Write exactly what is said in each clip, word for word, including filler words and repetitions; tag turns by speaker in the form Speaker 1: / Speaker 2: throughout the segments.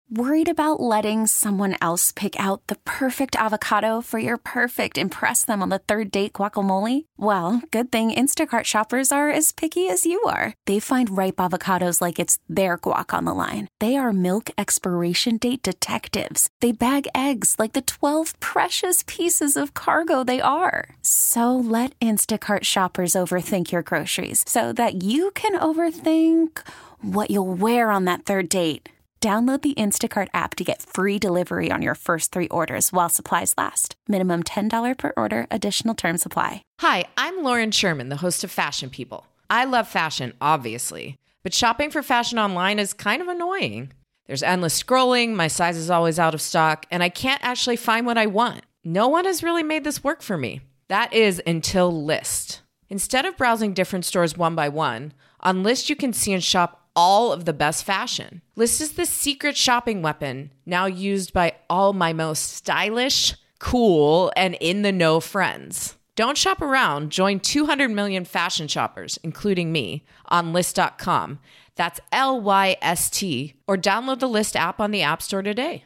Speaker 1: Worried about letting someone else pick out the perfect avocado for your perfect impress them on the third date guacamole? Well, good thing Instacart shoppers are as picky as you are. They find ripe avocados like it's their guac on the line. They are milk expiration date detectives. They bag eggs like the twelve precious pieces of cargo they are. So let Instacart shoppers overthink your groceries so that you can overthink what you'll wear on that third date. Download the Instacart app to get free delivery on your first three orders while supplies last. Minimum ten dollars per order. Additional terms apply.
Speaker 2: Hi, I'm Lauren Sherman, the host of Fashion People. I love fashion, obviously, but shopping for fashion online is kind of annoying. There's endless scrolling, my size is always out of stock, and I can't actually find what I want. No one has really made this work for me. That is until Lyst. Instead of browsing different stores one by one, on Lyst you can see and shop all of the best fashion. Lyst is the secret shopping weapon now used by all my most stylish, cool, and in-the-know friends. Don't shop around. Join two hundred million fashion shoppers, including me, on Lyst dot com. That's L Y S T. Or download the Lyst app on the App Store today.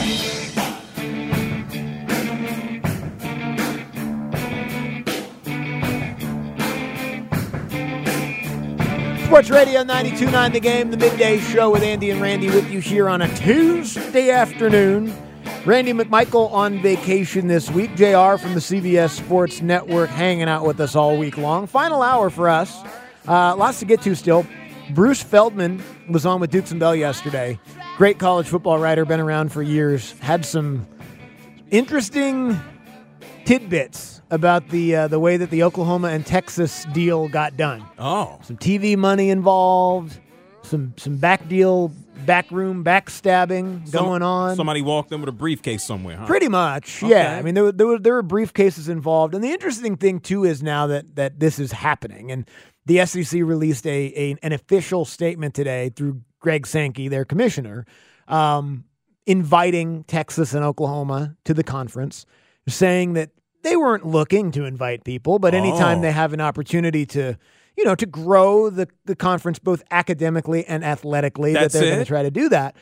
Speaker 3: Sports Radio ninety-two point nine The Game, the midday show with Andy and Randy with you here on a Tuesday afternoon. Randy McMichael on vacation this week. J R from the C B S Sports Network hanging out with us all week long. Final hour for us. Uh, lots to get to still. Bruce Feldman was on with Dukes and Bell yesterday. Great college football writer, been around for years. Had some interesting tidbits about the uh, the way that the Oklahoma and Texas deal got done.
Speaker 4: Oh.
Speaker 3: Some T V money involved, some some back deal, backroom backstabbing
Speaker 4: Some,
Speaker 3: going on.
Speaker 4: Somebody walked in with a briefcase somewhere, huh?
Speaker 3: Pretty much,
Speaker 4: Okay.
Speaker 3: yeah. I mean, there were, there were there were briefcases involved, and the interesting thing too is now that that this is happening, and the S E C released a, a an official statement today through Greg Sankey, their commissioner, um, inviting Texas and Oklahoma to the conference, saying that they weren't looking to invite people, but anytime
Speaker 4: Oh.
Speaker 3: they have an opportunity to, you know, to grow the, the conference both academically and athletically,
Speaker 4: That's
Speaker 3: that they're
Speaker 4: it?
Speaker 3: going to try to do that.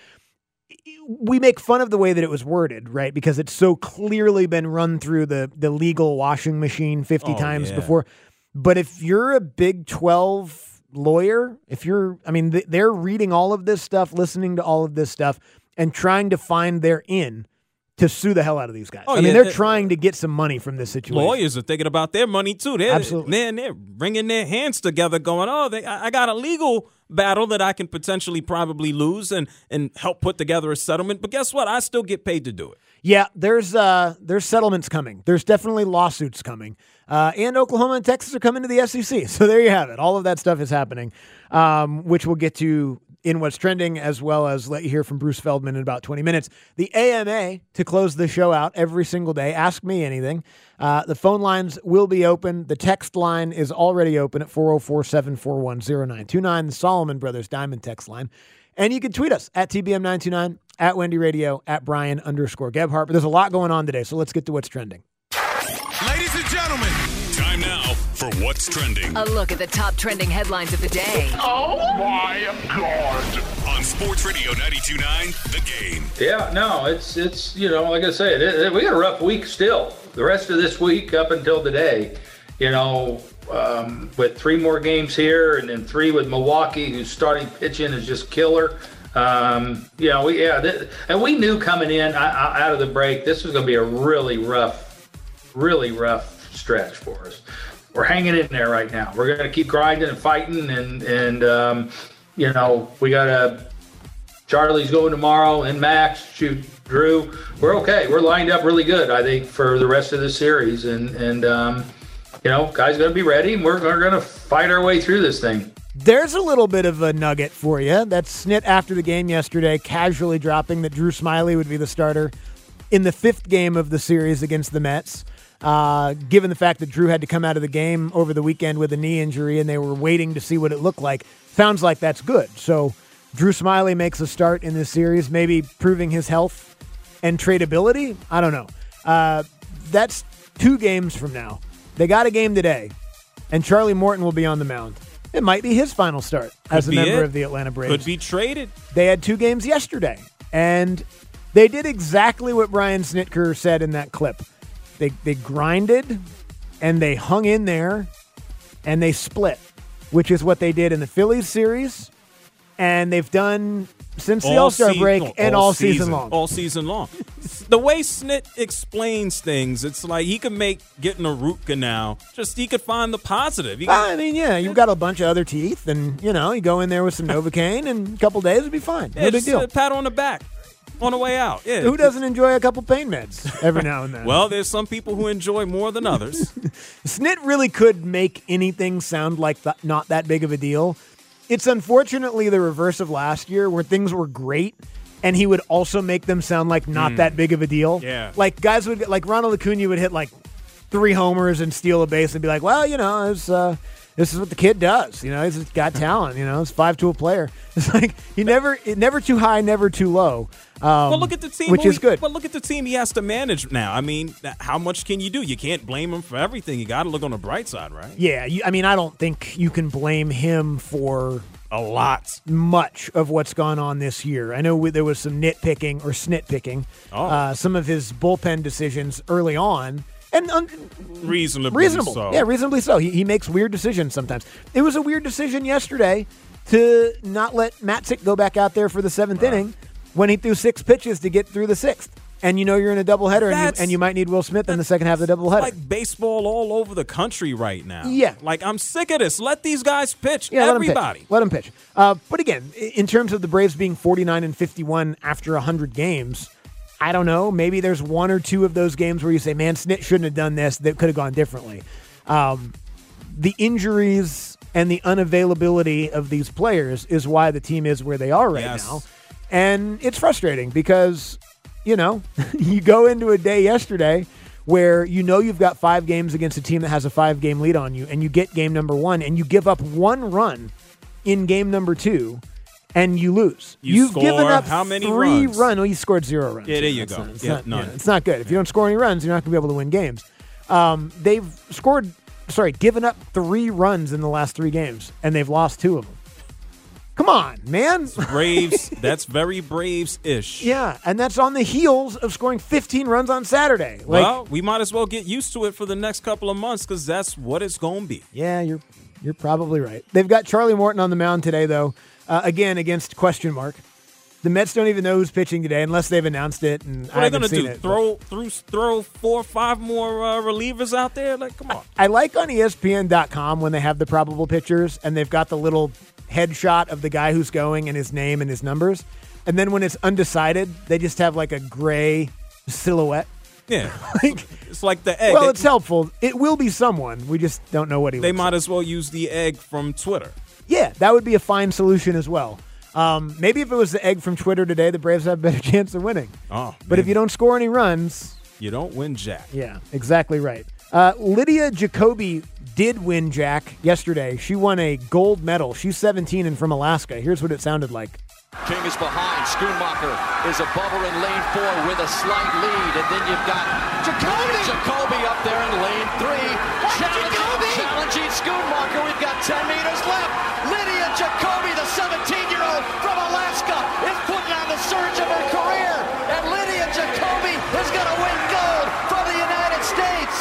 Speaker 3: We make fun of the way that it was worded, right? Because it's so clearly been run through the, the legal washing machine fifty
Speaker 4: Oh,
Speaker 3: times
Speaker 4: yeah.
Speaker 3: before. But if you're a Big twelve lawyer, if you're, I mean, th- they're reading all of this stuff, listening to all of this stuff, and trying to find their in to sue the hell out of these guys.
Speaker 4: Oh,
Speaker 3: I mean,
Speaker 4: yeah,
Speaker 3: they're
Speaker 4: they-
Speaker 3: trying to get some money from this situation.
Speaker 4: Lawyers are thinking about their money, too. They're,
Speaker 3: Absolutely.
Speaker 4: Man, they're bringing their hands together going, oh, they, I I got a legal battle that I can potentially probably lose and, and help put together a settlement. But guess what? I still get paid to do it.
Speaker 3: Yeah, there's uh, there's settlements coming. There's definitely lawsuits coming. Uh, and Oklahoma and Texas are coming to the S E C. So there you have it. All of that stuff is happening, um, which we'll get to in What's Trending, as well as let you hear from Bruce Feldman in about twenty minutes. The A M A to close the show out every single day. Ask me anything. Uh, the phone lines will be open. The text line is already open at four oh four, seven four one, oh nine two nine, the Solomon Brothers Diamond text line. And you can tweet us at T B M nine two nine, at Wendy Radio, at Brian underscore Gebhardt. But there's a lot going on today, so let's get to What's Trending.
Speaker 5: Ladies and gentlemen, time now for What's Trending.
Speaker 6: A look at the top trending headlines of the day.
Speaker 5: Oh my God. On Sports Radio ninety-two point nine, The Game.
Speaker 7: Yeah, no, it's, it's you know, like I said, it, it, we got a rough week still. The rest of this week up until today, you know, um, with three more games here and then three with Milwaukee, who's starting pitching is just killer. Um, you know, we, yeah, th- and we knew coming in I, I, out of the break, this was going to be a really rough, really rough stretch for us. We're hanging in there right now. We're going to keep grinding and fighting, and and um, you know, we got a Charlie's going tomorrow, and Max, shoot, Drew. We're okay. We're lined up really good, I think, for the rest of the series, and and um, you know, guys going to be ready, and we're, we're going to fight our way through this thing.
Speaker 3: There's a little bit of a nugget for you. That's Snit after the game yesterday, casually dropping that Drew Smyly would be the starter in the fifth game of the series against the Mets. Uh, given the fact that Drew had to come out of the game over the weekend with a knee injury and they were waiting to see what it looked like, sounds like that's good. So Drew Smyly makes a start in this series, maybe proving his health and tradability. I don't know. Uh, that's two games from now. They got a game today, and Charlie Morton will be on the mound. It might be his final start as a
Speaker 4: be
Speaker 3: member
Speaker 4: it.
Speaker 3: of the Atlanta Braves.
Speaker 4: Could be traded.
Speaker 3: They had two games yesterday. And they did exactly what Brian Snitker said in that clip. They they grinded, and they hung in there, and they split, which is what they did in the Phillies series, and they've done since the
Speaker 4: All
Speaker 3: All-Star
Speaker 4: se-
Speaker 3: break
Speaker 4: no,
Speaker 3: and
Speaker 4: all
Speaker 3: all season,
Speaker 4: season
Speaker 3: long.
Speaker 4: All season long. The way Snit explains things, it's like he could make getting a root canal, just he could find the positive. He could,
Speaker 3: I mean, yeah, you've got a bunch of other teeth, and, you know, you go in there with some Novocaine, and a couple days, it'll be fine. No
Speaker 4: yeah,
Speaker 3: big
Speaker 4: just
Speaker 3: deal.
Speaker 4: a pat on the back on the way out. Yeah.
Speaker 3: Who doesn't enjoy a couple pain meds every now and then?
Speaker 4: Well, there's some people who enjoy more than others.
Speaker 3: Snit really could make anything sound like th- not that big of a deal. It's unfortunately the reverse of last year where things were great and he would also make them sound like not mm. that big of a deal.
Speaker 4: Yeah.
Speaker 3: Like guys would get, like Ronald Acuna would hit like three homers and steal a base and be like, well, you know, it's, uh, this is what the kid does. You know, he's got talent. You know, it's five-tool player. It's like he never, never too high, never too low. Um,
Speaker 4: well, look at the team,
Speaker 3: which
Speaker 4: he,
Speaker 3: is good.
Speaker 4: But look at the team he has to manage now. I mean, how much can you do? You can't blame him for everything. You got to look on the bright side, right?
Speaker 3: Yeah, you, I mean, I don't think you can blame him for
Speaker 4: a lot,
Speaker 3: much of what's gone on this year. I know we, there was some nitpicking or snitpicking.
Speaker 4: Oh.
Speaker 3: Uh, some of his bullpen decisions early on. And un-
Speaker 4: reasonably
Speaker 3: reasonable,
Speaker 4: so.
Speaker 3: yeah, reasonably so. He, he makes weird decisions sometimes. It was a weird decision yesterday to not let Matzik go back out there for the seventh
Speaker 4: right.
Speaker 3: inning when he threw six pitches to get through the sixth. And you know you're in a doubleheader, and you, and you might need Will Smith in the second half of the doubleheader.
Speaker 4: Like baseball all over the country right now.
Speaker 3: Yeah,
Speaker 4: like I'm sick of this. Let these guys pitch.
Speaker 3: Yeah,
Speaker 4: everybody,
Speaker 3: let them pitch. Let them pitch. Uh, but again, in terms of the Braves being forty-nine and fifty-one after one hundred games. I don't know. Maybe there's one or two of those games where you say, man, Snit shouldn't have done this. That could have gone differently. Um, the injuries and the unavailability of these players is why the team is where they are right
Speaker 4: yes.
Speaker 3: now. And it's frustrating because, you know, you go into a day yesterday where you know you've got five games against a team that has a five-game lead on you, and you get game number one, and you give up one run in game number two, and you lose.
Speaker 4: You
Speaker 3: You've given up
Speaker 4: how many
Speaker 3: three
Speaker 4: runs?
Speaker 3: runs. Well, you scored zero runs.
Speaker 4: Yeah, there you
Speaker 3: That's
Speaker 4: go.
Speaker 3: Not, it's,
Speaker 4: yeah,
Speaker 3: not,
Speaker 4: none.
Speaker 3: yeah, it's not good. If you don't score any runs, you're not going to be able to win games. Um, they've scored, sorry, given up three runs in the last three games, and they've lost two of them. Come on, man.
Speaker 4: Braves, that's very Braves-ish.
Speaker 3: Yeah, and that's on the heels of scoring fifteen runs on Saturday. Like,
Speaker 4: well, we might as well get used to it for the next couple of months because that's what it's going to be.
Speaker 3: Yeah, you're you're probably right. They've got Charlie Morton on the mound today, though, uh, again against question mark. The Mets don't even know who's pitching today unless they've announced it, and
Speaker 4: What
Speaker 3: I
Speaker 4: are they
Speaker 3: haven't
Speaker 4: going to
Speaker 3: seen
Speaker 4: do?
Speaker 3: it.
Speaker 4: Throw, through, throw four or five more uh, relievers out there? Like, come on.
Speaker 3: I like on E S P N dot com when they have the probable pitchers, and they've got the little headshot of the guy who's going and his name and his numbers. And then when it's undecided, they just have like a gray silhouette.
Speaker 4: Yeah.
Speaker 3: like,
Speaker 4: it's like the egg.
Speaker 3: well,
Speaker 4: They-
Speaker 3: it's helpful. It will be someone. We just don't know what he
Speaker 4: They
Speaker 3: looks
Speaker 4: might
Speaker 3: like.
Speaker 4: as well use the egg from Twitter.
Speaker 3: Yeah, that would be a fine solution as well. Um, maybe if it was the egg from Twitter today, the Braves have a better chance of winning.
Speaker 4: Oh,
Speaker 3: But if you don't score any runs,
Speaker 4: you don't win jack.
Speaker 3: yeah, exactly right. Uh, Lydia Jacoby did win Jack yesterday. She won a gold medal. She's seventeen and from Alaska. Here's what it sounded like.
Speaker 8: King is behind. Schoonmaker is above her in lane four with a slight lead. And then you've got Jacoby, Jacoby up there in lane three. Challenging, challenging Schoonmaker. We've got ten meters left. Lydia Jacoby, the seventeen-year-old from Alaska, is putting on the surge of her career. And Lydia Jacoby is going to win gold from the United States.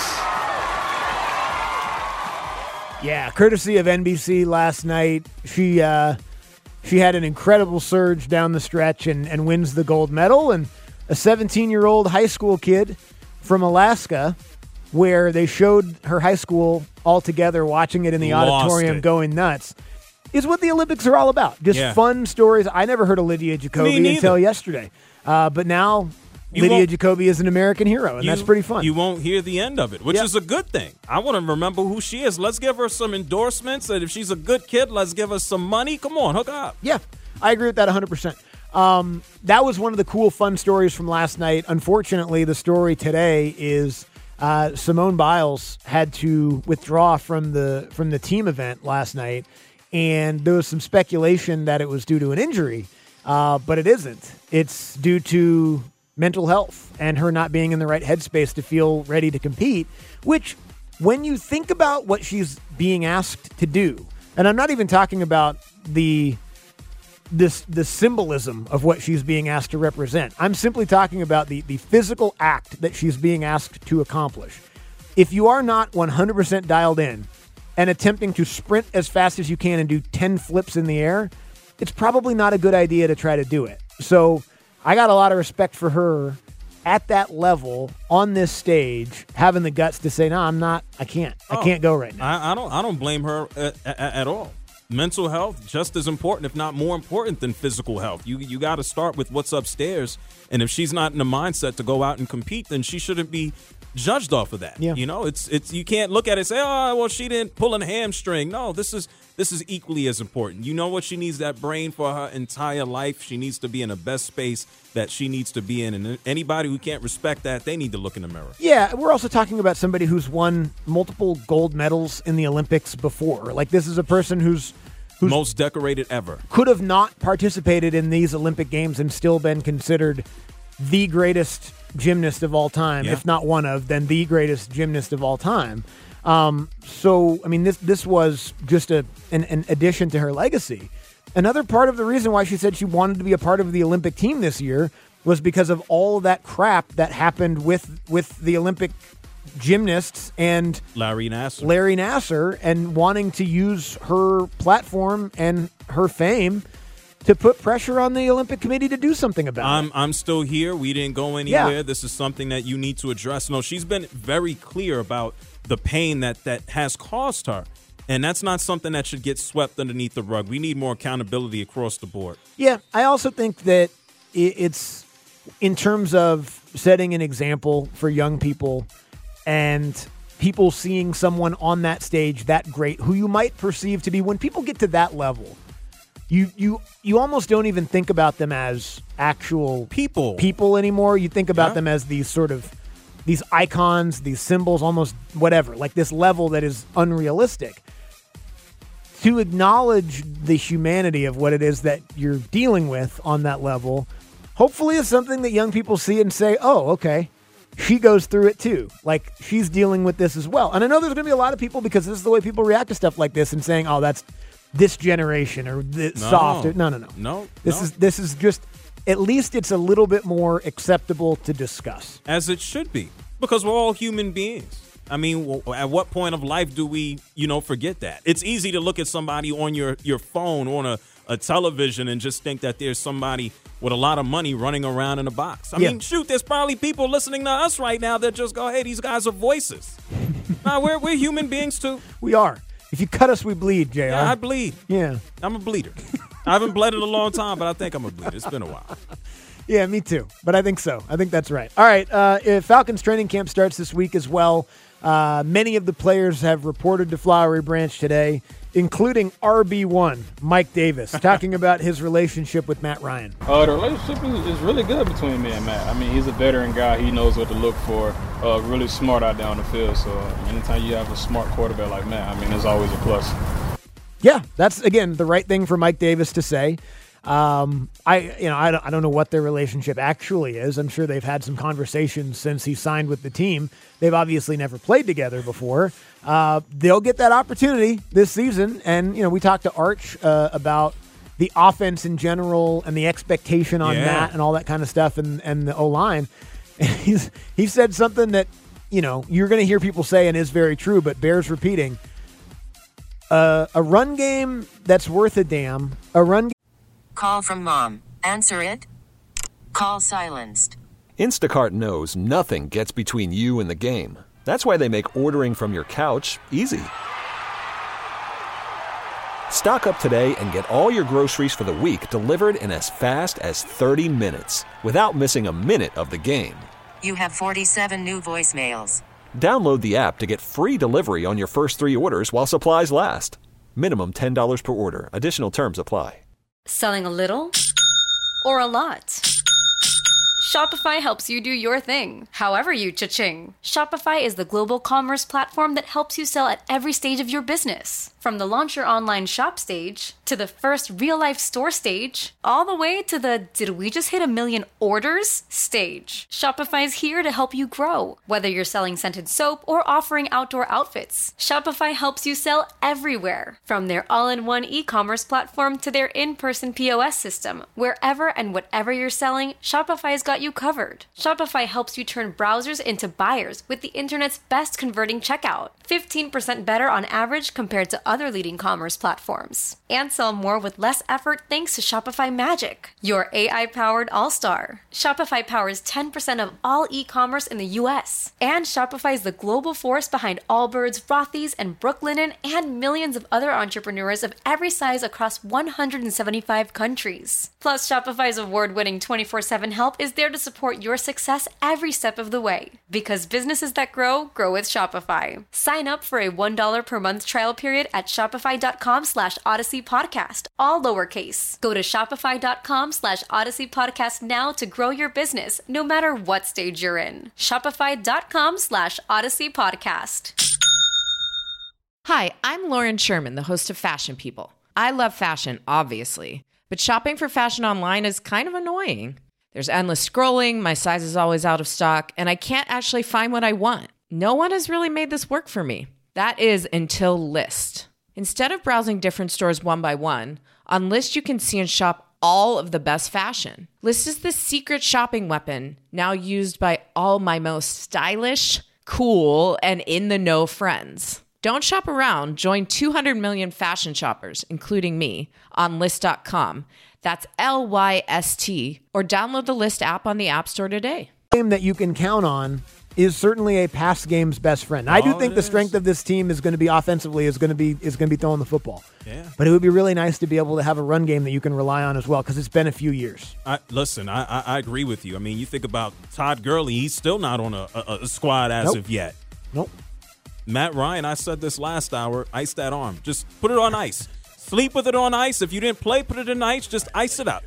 Speaker 3: Yeah, courtesy of N B C last night. She uh, she had an incredible surge down the stretch and, and wins the gold medal. And a seventeen-year-old high school kid from Alaska, where they showed her high school all together watching it in the
Speaker 4: Lost
Speaker 3: auditorium
Speaker 4: it.
Speaker 3: going nuts, is what the Olympics are all about. Just
Speaker 4: Yeah.
Speaker 3: fun stories. I never heard of Lydia Jacoby
Speaker 4: neither.
Speaker 3: until yesterday. Uh, but now
Speaker 4: You
Speaker 3: Lydia
Speaker 4: won't-
Speaker 3: Jacoby is an American hero, and
Speaker 4: You-
Speaker 3: that's pretty fun.
Speaker 4: You won't hear the end of it, which
Speaker 3: Yep.
Speaker 4: is a good thing. I want to remember who she is. Let's give her some endorsements, and if she's a good kid, let's give her some money. Come on, hook up.
Speaker 3: Yeah, I agree with that one hundred percent. Um, that was one of the cool, fun stories from last night. Unfortunately, the story today is uh, Simone Biles had to withdraw from the from the team event last night, and there was some speculation that it was due to an injury, uh, but it isn't. It's due to mental health and her not being in the right headspace to feel ready to compete, which when you think about what she's being asked to do, and I'm not even talking about the this the symbolism of what she's being asked to represent. I'm simply talking about the, the physical act that she's being asked to accomplish. If you are not one hundred percent dialed in and attempting to sprint as fast as you can and do ten flips in the air, it's probably not a good idea to try to do it. So I got a lot of respect for her at that level on this stage, having the guts to say, no, I'm not, I can't, I
Speaker 4: oh,
Speaker 3: can't go right now.
Speaker 4: I, I don't, I don't blame her at, at, at all. Mental health, just as important, if not more important than physical health. You, you got to start with what's upstairs. And if she's not in the mindset to go out and compete, then she shouldn't be judged off of that.
Speaker 3: Yeah.
Speaker 4: You know, it's, it's, you can't look at it and say, oh, well, she didn't pull a hamstring. No, this is, this is equally as important. You know what? She needs that brain for her entire life. She needs to be in the best space that she needs to be in. And anybody who can't respect that, they need to look in the mirror.
Speaker 3: Yeah, we're also talking about somebody who's won multiple gold medals in the Olympics before. Like, this is a person who's who's
Speaker 4: most decorated ever.
Speaker 3: Could have not participated in these Olympic Games and still been considered the greatest gymnast of all time,
Speaker 4: yeah.
Speaker 3: if not one of, then the greatest gymnast of all time. Um, so, I mean, this this was just a an, an addition to her legacy. Another part of the reason why she said she wanted to be a part of the Olympic team this year was because of all that crap that happened with with the Olympic gymnasts and
Speaker 4: Larry Nassar.
Speaker 3: Larry Nassar, and wanting to use her platform and her fame to put pressure on the Olympic Committee to do something about
Speaker 4: I'm,
Speaker 3: it.
Speaker 4: I'm still here. We didn't go anywhere.
Speaker 3: Yeah.
Speaker 4: This is something that you need to address. No, she's been very clear about the pain that that has caused her. And that's not something that should get swept underneath the rug. We need more accountability across the board.
Speaker 3: Yeah, I also think that it's in terms of setting an example for young people and people seeing someone on that stage that great who you might perceive to be, when people get to that level, you you you almost don't even think about them as actual
Speaker 4: people
Speaker 3: people anymore. You think about
Speaker 4: yeah.
Speaker 3: them as these sort of these icons, these symbols, almost whatever, like this level that is unrealistic. To acknowledge the humanity of what it is that you're dealing with on that level, hopefully is something that young people see and say, oh, okay, she goes through it too. Like, she's dealing with this as well. And I know there's going to be a lot of people, because this is the way people react to stuff like this, and saying, oh, that's this generation or this
Speaker 4: no.
Speaker 3: soft. Or, no, no, no.
Speaker 4: No.
Speaker 3: This
Speaker 4: no.
Speaker 3: is this is just, at least it's a little bit more acceptable to discuss.
Speaker 4: As it should be, because we're all human beings. I mean, at what point of life do we, you know, forget that? It's easy to look at somebody on your, your phone, on a, a television, and just think that there's somebody with a lot of money running around in a box. I
Speaker 3: yeah.
Speaker 4: mean, shoot, there's probably people listening to us right now that just go, hey, these guys are voices. No, we're, we're human beings, too.
Speaker 3: We are. If you cut us, we bleed, J R.
Speaker 4: Yeah, I bleed.
Speaker 3: Yeah.
Speaker 4: I'm a bleeder. I haven't bled in a long time, but I think I'm a bleeder. It's been a while.
Speaker 3: Yeah, me too. But I think so. I think that's right. All right. Uh, if Falcons training camp starts this week as well. Uh, many of the players have reported to Flowery Branch today, including R B one, Mike Davis, talking about his relationship with Matt Ryan.
Speaker 9: Uh, the relationship is, is really good between me and Matt. I mean, he's a veteran guy. He knows what to look for. Uh, really smart out there on the field. So uh, anytime you have a smart quarterback like Matt, I mean, it's always a plus.
Speaker 3: Yeah, that's, again, the right thing for Mike Davis to say. Um, I, you know, I don't, I don't know what their relationship actually is. I'm sure they've had some conversations since he signed with the team. They've obviously never played together before. Uh, they'll get that opportunity this season. And, you know, we talked to Arch uh, about the offense in general and the expectation on
Speaker 4: yeah.
Speaker 3: Matt and all that kind of stuff, and, and the O-line. And he's, he said something that, you know, you're going to hear people say and is very true, but bears repeating. Uh, a run game that's worth a damn. A run.
Speaker 10: Call from mom. Answer it. Call silenced.
Speaker 11: Instacart knows nothing gets between you and the game. That's why they make ordering from your couch easy. Stock up today and get all your groceries for the week delivered in as fast as thirty minutes without missing a minute of the game.
Speaker 10: You have forty-seven new voicemails.
Speaker 11: Download the app to get free delivery on your first three orders while supplies last. Minimum ten dollars per order. Additional terms apply.
Speaker 12: Selling a little or a lot? Shopify helps you do your thing, however you cha-ching. Shopify is the global commerce platform that helps you sell at every stage of your business. From From the launch your online shop stage, to the first real-life store stage, all the way to the did we just hit a million orders stage. Shopify's here to help you grow. Whether you're selling scented soap or offering outdoor outfits, Shopify helps you sell everywhere. From their all-in-one e-commerce platform to their in-person P O S system, wherever and whatever you're selling, Shopify's got you covered. Shopify helps you turn browsers into buyers with the internet's best converting checkout. fifteen percent better on average compared to other leading commerce platforms. And sell more with less effort thanks to Shopify Magic, your A I-powered all-star. Shopify powers ten percent of all e-commerce in the U S. And Shopify is the global force behind Allbirds, Rothy's, and Brooklinen, and millions of other entrepreneurs of every size across one hundred seventy-five countries. Plus, Shopify's award-winning twenty-four seven help is there to support your success every step of the way. Because businesses that grow, grow with Shopify. Sign up for a one dollar per month trial period at shopify.com slash Odyssey Podcast, all lowercase. Go to shopify.com slash Odyssey Podcast now to grow your business, no matter what stage you're in. Shopify.com slash Odyssey Podcast.
Speaker 2: Hi, I'm Lauren Sherman, the host of Fashion People. I love fashion, obviously, but shopping for fashion online is kind of annoying. There's endless scrolling, my size is always out of stock, and I can't actually find what I want. No one has really made this work for me. That is until Lyst. Instead of browsing different stores one by one, on Lyst you can see and shop all of the best fashion. Lyst is the secret shopping weapon now used by all my most stylish, cool, and in-the-know friends. Don't shop around. Join two hundred million fashion shoppers, including me, on Lyst dot com. That's L Y S T, or download the Lyst app on the App Store today.
Speaker 3: Game that you can count on is certainly a pass game's best friend. I do
Speaker 4: Oh,
Speaker 3: think
Speaker 4: it
Speaker 3: the
Speaker 4: is.
Speaker 3: strength of this team is going to be offensively is going to be is going to be throwing the football.
Speaker 4: Yeah.
Speaker 3: But it would be really nice to be able to have a run game that you can rely on as well, because it's been a few years.
Speaker 4: I, listen, I, I I agree with you. I mean, you think about Todd Gurley; he's still not on a, a, a squad as
Speaker 3: Nope.
Speaker 4: of yet.
Speaker 3: Nope.
Speaker 4: Matt Ryan, I said this last hour, ice that arm. Just put it on ice. Sleep with it on ice. If you didn't play, put it in ice. Just ice it up.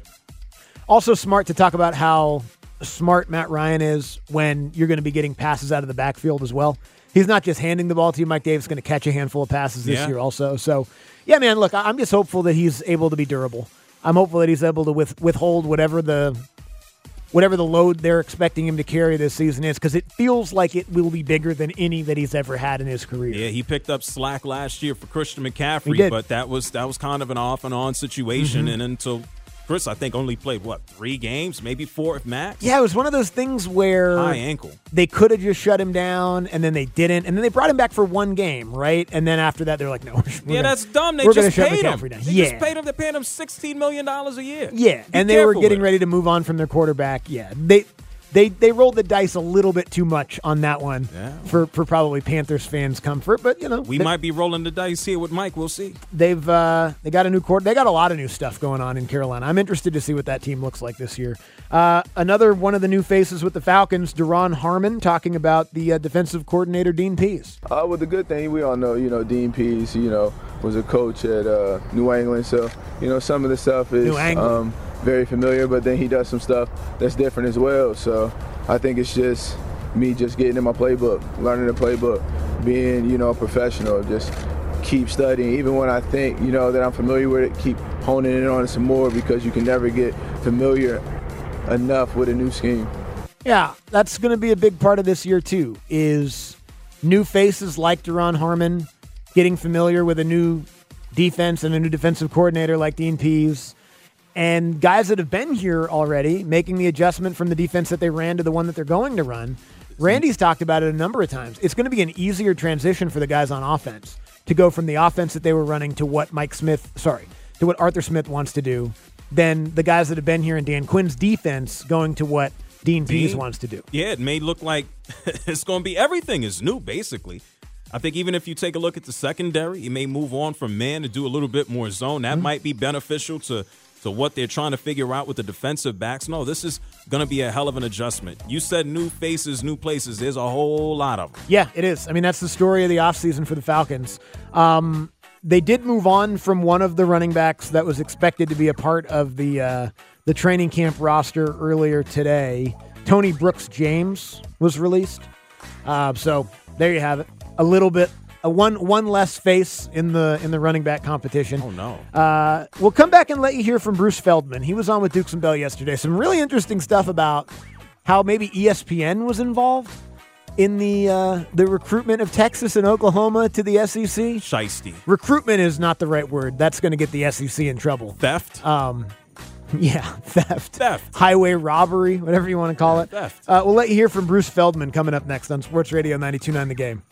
Speaker 3: Also smart to talk about how smart Matt Ryan is when you're going to be getting passes out of the backfield as well. He's not just handing the ball to you. Mike Davis is going to catch a handful of passes this
Speaker 4: Yeah.
Speaker 3: year also. So, yeah, man, look, I- I'm just hopeful that he's able to be durable. I'm hopeful that he's able to with, withhold whatever the whatever the load they're expecting him to carry this season is, because it feels like it will be bigger than any that he's ever had in his career.
Speaker 4: Yeah, he picked up slack last year for Christian
Speaker 3: He
Speaker 4: McCaffrey,
Speaker 3: did.
Speaker 4: but that was that was kind of an off and on situation.
Speaker 3: Mhm.
Speaker 4: And until Chris, I think, only played what three games, maybe four if max.
Speaker 3: Yeah, it was one of those things where
Speaker 4: High ankle.
Speaker 3: they could have just shut him down, and then they didn't, and then they brought him back for one game, right? And then after that, they're like, "No, we're
Speaker 4: Yeah,
Speaker 3: gonna-
Speaker 4: that's dumb. They
Speaker 3: we're gonna
Speaker 4: just
Speaker 3: shut
Speaker 4: paid him.
Speaker 3: McCaffrey down."
Speaker 4: They
Speaker 3: Yeah,
Speaker 4: just paid him. They paid him sixteen million dollars a year.
Speaker 3: yeah,
Speaker 4: Be
Speaker 3: and they were
Speaker 4: careful
Speaker 3: getting
Speaker 4: with it.
Speaker 3: ready to move on from their quarterback. Yeah, they they they rolled the dice a little bit too much on that one
Speaker 4: Yeah.
Speaker 3: for for probably Panthers fans' comfort, but you know
Speaker 4: We
Speaker 3: they,
Speaker 4: might be rolling the dice here with Mike. We'll see.
Speaker 3: they've uh, they got a new court. They got a lot of new stuff going on in Carolina. I'm interested to see what that team looks like this year. Uh, another one of the new faces with the Falcons, Deron Harmon, talking about the uh, defensive coordinator Dean Pease.
Speaker 13: Uh, well, the good thing, we all know, you know, Dean Pease, you know, was a coach at uh, New England. So, you know, some of the stuff is
Speaker 3: New England.
Speaker 13: um, very familiar, but then he does some stuff that's different as well. So I think it's just me just getting in my playbook, learning the playbook, being, you know, a professional, just keep studying. Even when I think, you know, that I'm familiar with it, keep honing in on it some more, because you can never get familiar enough with a new scheme.
Speaker 3: Yeah, that's going to be a big part of this year, too, is new faces like Deron Harmon getting familiar with a new defense and a new defensive coordinator like Dean Pease, and guys that have been here already making the adjustment from the defense that they ran to the one that they're going to run. Randy's talked about it a number of times. It's going to be an easier transition for the guys on offense to go from the offense that they were running to what Mike Smith, sorry, to what Arthur Smith wants to do, than the guys that have been here in Dan Quinn's defense going to what Dean Pease
Speaker 4: Dean?
Speaker 3: wants to do.
Speaker 4: Yeah, it may look like it's going to be everything is new, basically. I think even if you take a look at the secondary, you may move on from man to do a little bit more zone. That
Speaker 3: Mm-hmm.
Speaker 4: might be beneficial to to what they're trying to figure out with the defensive backs. No, this is going to be a hell of an adjustment. You said new faces, new places. There's a whole lot of them.
Speaker 3: Yeah, it is. I mean, that's the story of the offseason for the Falcons. Um, they did move on from one of the running backs that was expected to be a part of the uh, the training camp roster earlier today. Tony Brooks James was released. Uh, so there you have it. A little bit a one one less face in the in the running back competition.
Speaker 4: Oh, no.
Speaker 3: Uh, we'll come back and let you hear from Bruce Feldman. He was on with Dukes and Bell yesterday. Some really interesting stuff about how maybe E S P N was involved in the uh, the recruitment of Texas and Oklahoma to the S E C.
Speaker 4: Shiesty.
Speaker 3: Recruitment is not the right word. That's going to get the S E C in trouble.
Speaker 4: Theft?
Speaker 3: Um, yeah, theft.
Speaker 4: Theft.
Speaker 3: Highway robbery, whatever you want to call it.
Speaker 4: Theft.
Speaker 3: Uh, we'll let you hear from Bruce Feldman coming up next on Sports Radio ninety-two point nine The Game.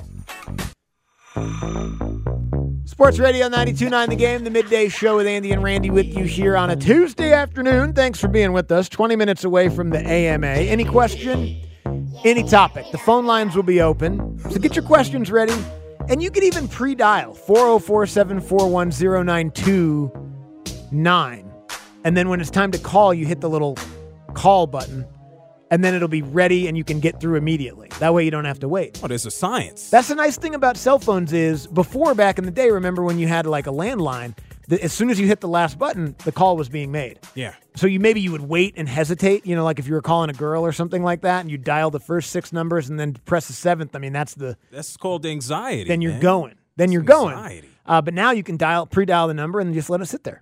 Speaker 3: Sports Radio ninety-two point nine The Game, the midday show with Andy and Randy with you here on a Tuesday afternoon. Thanks for being with us. twenty minutes away from the A M A. Any question? Any topic. The phone lines will be open. So get your questions ready. And you can even pre-dial four oh four, seven four one, oh nine two nine. And then when it's time to call, you hit the little call button. And then it'll be ready and you can get through immediately. That way you don't have to wait.
Speaker 4: Oh, there's a science.
Speaker 3: That's the nice thing about cell phones is before, back in the day, remember when you had like a landline, the, as soon as you hit the last button, the call was being made.
Speaker 4: Yeah.
Speaker 3: So you maybe you would wait and hesitate, you know, like if you were calling a girl or something like that and you dial the first six numbers and then press the seventh. I mean, that's the...
Speaker 4: That's called anxiety.
Speaker 3: Then you're
Speaker 4: man.
Speaker 3: going. Then
Speaker 4: That's
Speaker 3: you're going.
Speaker 4: anxiety.
Speaker 3: Uh, but now you can dial pre-dial the number and just let it sit there.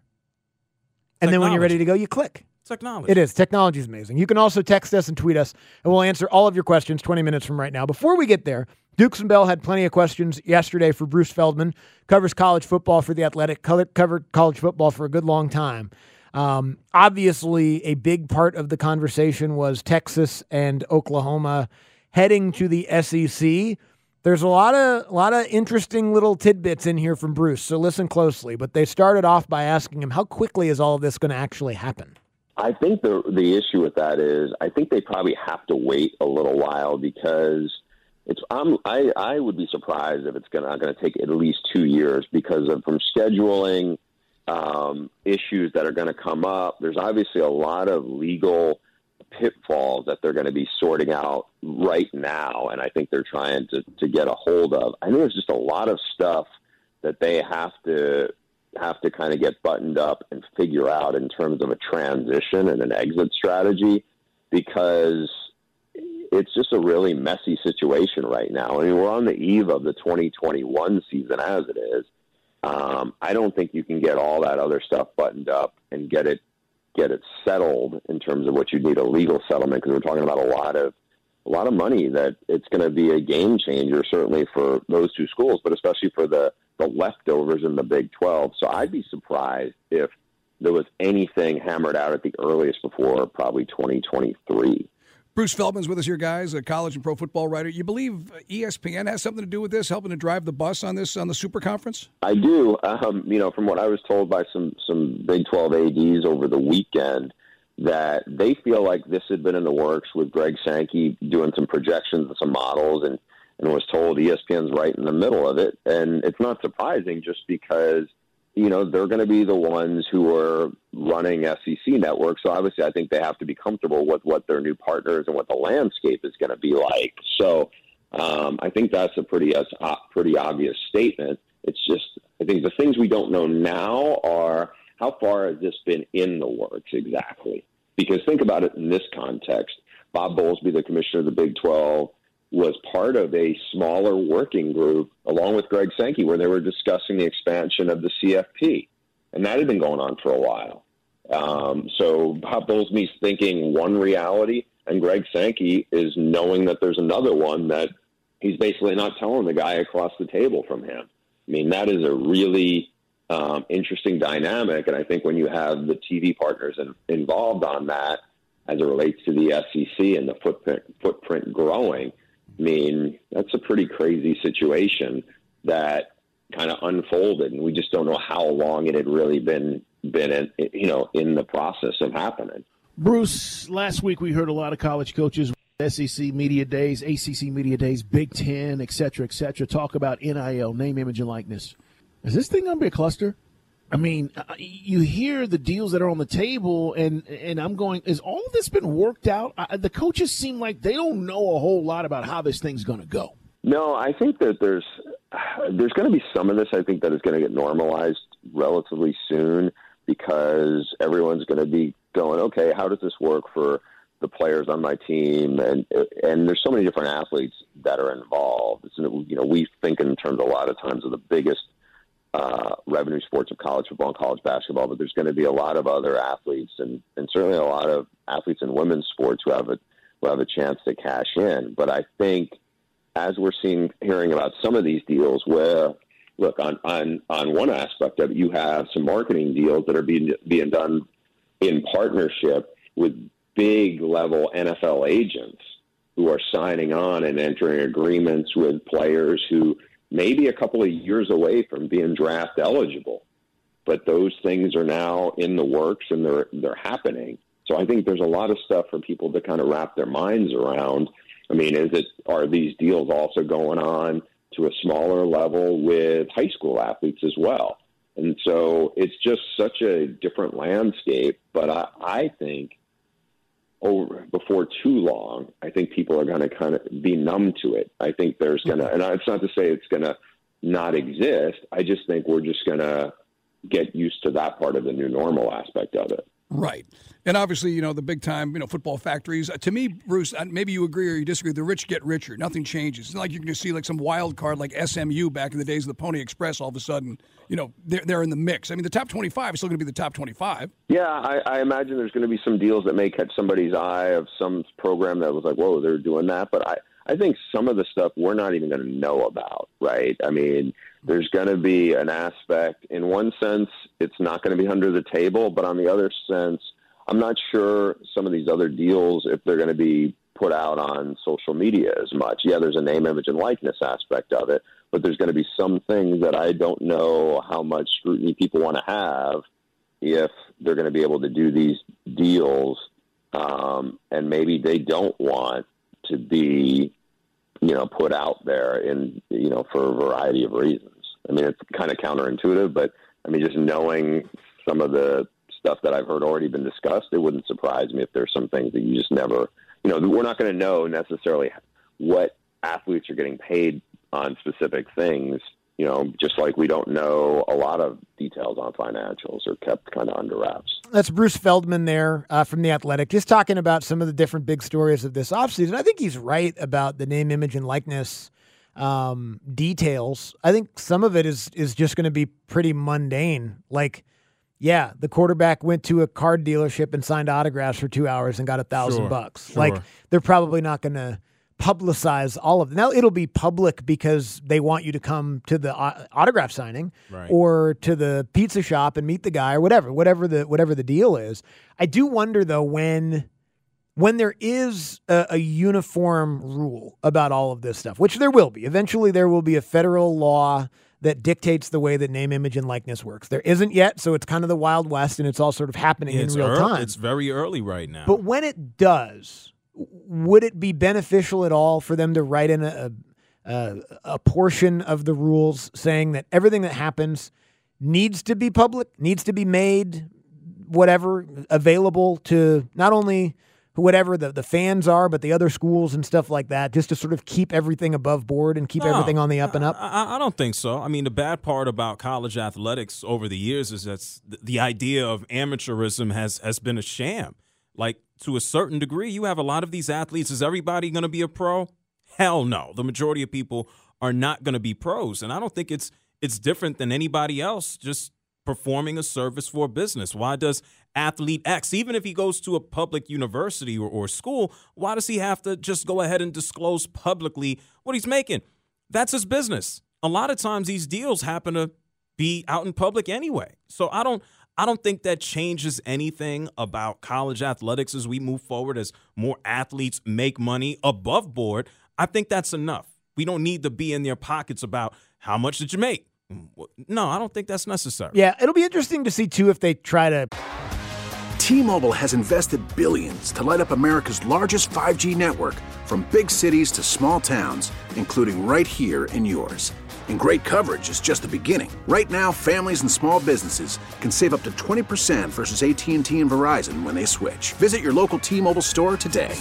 Speaker 3: And then when you're ready to go, you click.
Speaker 4: Technology.
Speaker 3: It is. Technology is amazing. You can also text us and tweet us, and we'll answer all of your questions twenty minutes from right now. Before we get there, Dukes and Bell had plenty of questions yesterday for Bruce Feldman. Covers college football for The Athletic. Covered college football for a good long time. Um, obviously, a big part of the conversation was Texas and Oklahoma heading to the S E C. There's a lot of a lot of interesting little tidbits in here from Bruce, so listen closely. But they started off by asking him, how quickly is all of this going to actually happen?
Speaker 14: I think the the issue with that is I think they probably have to wait a little while because it's I'm, I I would be surprised if it's gonna, not going to take at least two years because of from scheduling um, issues that are going to come up. There's obviously a lot of legal pitfalls that they're going to be sorting out right now, and I think they're trying to to get a hold of. I think there's just a lot of stuff that they have to. have to kind of get buttoned up and figure out in terms of a transition and an exit strategy because it's just a really messy situation right now. I mean, we're on the eve of the twenty twenty-one season as it is. Um, I don't think you can get all that other stuff buttoned up and get it get it settled in terms of what you need a legal settlement because we're talking about a lot of a lot of money that it's going to be a game changer certainly for those two schools, but especially for the the leftovers in the Big twelve. So I'd be surprised if there was anything hammered out at the earliest before probably twenty twenty-three.
Speaker 15: Bruce Feldman's with us here, guys, a college and pro football writer. You believe E S P N has something to do with this, helping to drive the bus on this, on the Super Conference?
Speaker 14: I do. Um, you know, from what I was told by some, some Big twelve A Ds over the weekend, that they feel like this had been in the works with Greg Sankey doing some projections and some models and, and was told E S P N's right in the middle of it. And it's not surprising just because, you know, they're going to be the ones who are running S E C networks. So obviously I think they have to be comfortable with what their new partners and what the landscape is going to be like. So um, I think that's a pretty, uh, pretty obvious statement. It's just, I think the things we don't know now are how far has this been in the works exactly? Because think about it in this context. Bob Bowlesby, the commissioner of the Big twelve, was part of a smaller working group along with Greg Sankey where they were discussing the expansion of the C F P. And that had been going on for a while. Um, so Bob Bowlesby's thinking one reality, and Greg Sankey is knowing that there's another one that he's basically not telling the guy across the table from him. I mean, that is a really um, interesting dynamic. And I think when you have the T V partners in, involved on that, as it relates to the S E C and the footprint, footprint growing, I mean, that's a pretty crazy situation that kind of unfolded, and we just don't know how long it had really been, been in, you know, in the process of happening.
Speaker 16: Bruce, last week we heard a lot of college coaches, S E C media days, A C C media days, Big Ten, et cetera, et cetera, talk about N I L, name, image, and likeness. Is this thing going to be a cluster? I mean, you hear the deals that are on the table, and and I'm going, is all of this been worked out? I, the coaches seem like they don't know a whole lot about how this thing's going to go.
Speaker 14: No, I think that there's there's going to be some of this, I think, that is going to get normalized relatively soon because everyone's going to be going, okay, how does this work for the players on my team, and and there's so many different athletes that are involved. It's, you know, we think in terms a lot of times of the biggest uh, revenue sports of college football and college basketball, but there's going to be a lot of other athletes, and, and certainly a lot of athletes in women's sports who have a who have a chance to cash in. But I think as we're seeing, hearing about some of these deals where, look, on, on, on one aspect of it, you have some marketing deals that are being being done in partnership with big level N F L agents who are signing on and entering agreements with players who may be a couple of years away from being draft eligible. But those things are now in the works and they're they're happening. So I think there's a lot of stuff for people to kind of wrap their minds around. I mean, is it are these deals also going on to a smaller level with high school athletes as well? And so it's just such a different landscape. But I, I think over before too long, I think people are going to kind of be numb to it. I think there's going to, and it's not to say it's going to not exist. I just think we're just going to get used to that part of the new normal aspect of it.
Speaker 15: Right. And obviously, you know, the big time, you know, football factories. Uh, to me, Bruce, uh, maybe you agree or you disagree, the rich get richer. Nothing changes. It's not like you're going to see like some wild card like S M U back in the days of the Pony Express. All of a sudden, you know, they're, they're in the mix. I mean, the top twenty-five is still going to be the top twenty-five.
Speaker 14: Yeah, I, I imagine there's going to be some deals that may catch somebody's eye of some program that was like, whoa, they're doing that. But I, I think some of the stuff we're not even going to know about, right? I mean, there's going to be an aspect. In one sense, it's not going to be under the table. But on the other sense, I'm not sure some of these other deals, if they're going to be put out on social media as much. Yeah, there's a name, image, and likeness aspect of it, but there's going to be some things that I don't know how much scrutiny people want to have if they're going to be able to do these deals, um, and maybe they don't want to be, you know, put out there in, you know, for a variety of reasons. I mean, it's kind of counterintuitive, but I mean, just knowing some of the stuff that I've heard already been discussed, it wouldn't surprise me if there's some things that you just never, you know, we're not going to know necessarily what athletes are getting paid on specific things, you know, just like we don't know a lot of details on financials are kept kind of under wraps.
Speaker 3: That's Bruce Feldman there uh, from The Athletic, just talking about some of the different big stories of this offseason. I think he's right about the name, image, and likeness um, details. I think some of it is is just going to be pretty mundane, like, yeah, the quarterback went to a card dealership and signed autographs for two hours and got a thousand
Speaker 4: Sure,
Speaker 3: bucks.
Speaker 4: sure.
Speaker 3: Like, they're probably not going to publicize all of it. Now, it'll be public because they want you to come to the uh, autograph signing
Speaker 4: Right.
Speaker 3: or to the pizza shop and meet the guy or whatever, whatever the whatever the deal is. I do wonder, though, when when there is a, a uniform rule about all of this stuff, which there will be. Eventually, there will be a federal law that dictates the way that name, image, and likeness works. There isn't yet, so it's kind of the Wild West, and it's all sort of happening
Speaker 4: It's
Speaker 3: in real
Speaker 4: ear-
Speaker 3: time.
Speaker 4: It's very early right now.
Speaker 3: But when it does, would it be beneficial at all for them to write in a, a, a portion of the rules saying that everything that happens needs to be public, needs to be made, whatever, available to not only whatever the, the fans are, but the other schools and stuff like that, just to sort of keep everything above board and keep
Speaker 4: No,
Speaker 3: everything on the up and up?
Speaker 4: I, I don't think so. I mean, the bad part about college athletics over the years is that the idea of amateurism has has been a sham. Like, to a certain degree, you have a lot of these athletes. Is everybody going to be a pro? Hell no. The majority of people are not going to be pros. And I don't think it's it's different than anybody else just performing a service for a business. Why does athlete X, even if he goes to a public university or, or school, why does he have to just go ahead and disclose publicly what he's making? That's his business. A lot of times these deals happen to be out in public anyway. So I don't I don't think that changes anything about college athletics as we move forward, as more athletes make money above board. I think that's enough. We don't need to be in their pockets about how much did you make. No, I don't think that's necessary.
Speaker 3: Yeah, it'll be interesting to see, too, if they try to.
Speaker 17: T-Mobile has invested billions to light up America's largest five G network, from big cities to small towns, including right here in yours. And great coverage is just the beginning. Right now, families and small businesses can save up to twenty percent versus A T and T and Verizon when they switch. Visit your local T-Mobile store today.